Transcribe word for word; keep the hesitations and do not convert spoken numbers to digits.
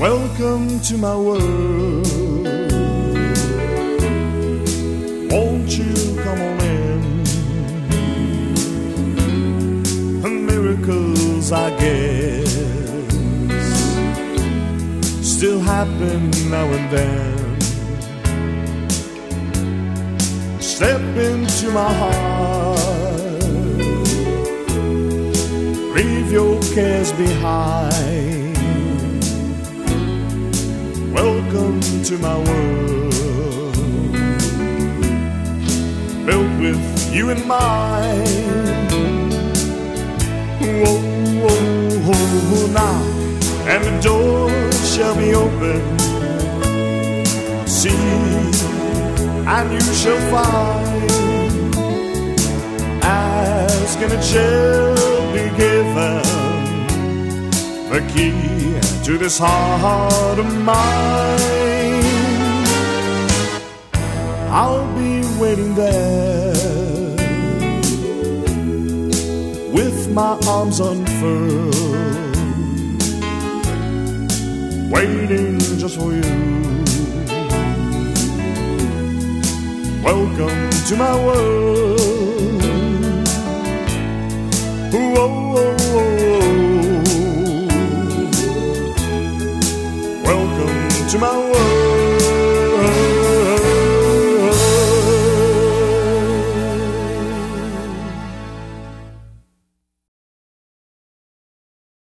Welcome to my world. Won't you come on in? Miracles, I guess, still happen now and then. Step into my heart, leave your cares behind. Welcome to my world, built with you in mind. Whoa, whoa, whoa, knock, and the door shall be open. See, and you shall find. Ask, and it shall be given, the key to this heart of mine. I'll be waiting there with my arms unfurled, waiting just for you. Welcome to my world. Whoa, whoa, whoa. Welcome to my world.